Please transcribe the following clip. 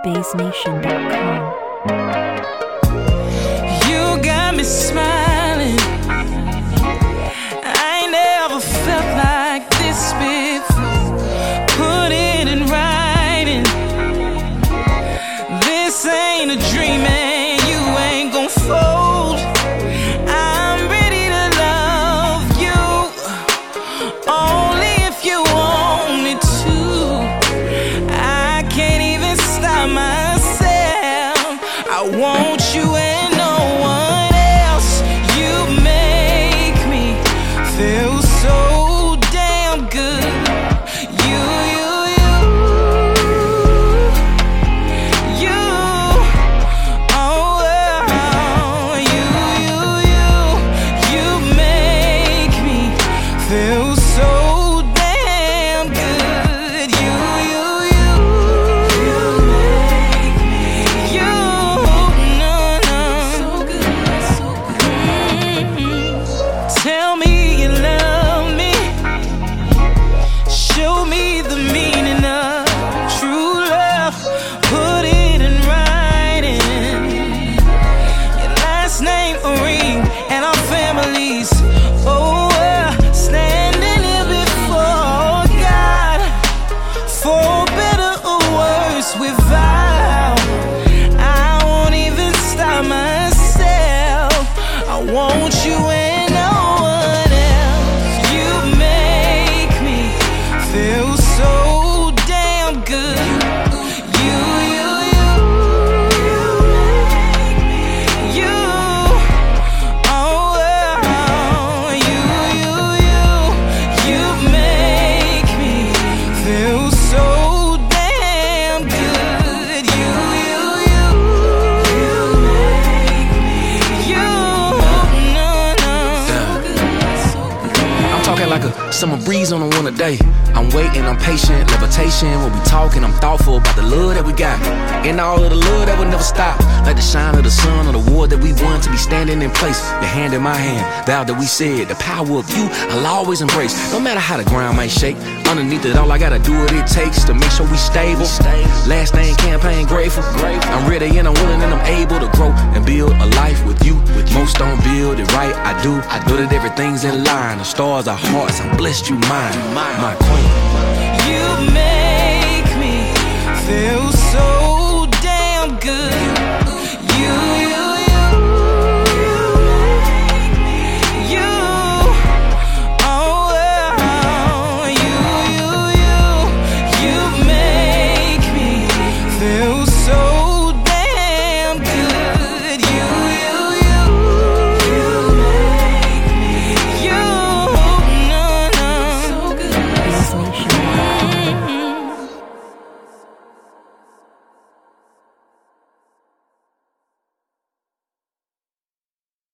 BassNation.com. You got me smiling. I ain't never felt like this before. Put it in writing. This ain't a dream and you ain't gon' fold. I'm ready to love you, only if you want me to. I can't even stop myself. I want you and no one else. You make me feel so damn good. You, oh, you make me feel so damn good. You make me, Tell me you love me. Show me the meaning of true love. Put it in writing. Your last name a ring and our families. Oh, standing here before God. For better or worse, we vow. I won't even stop myself. I want you and no one else. You make me feel so damn good. You make me feel so damn good. I'm talking like a summer breeze on a winter day. I'm waiting, I'm patient, levitation. When we talking, I'm thoughtful about the love that we got. And all of the love that will never stop. Like the shine of the sun or the war that we won to be standing in place. Your hand in my hand, vow that we said. The power of you, I'll always embrace. No matter how the ground might shake. Underneath it all, I gotta do what it takes to make sure we stable. Last name campaign, grateful. I'm ready and I'm willing and I'm able to grow and build a life with you. Most don't build it right, I do. I know that everything's in line. The stars are hearts, I'm blessed you mine. My queen. You make me feel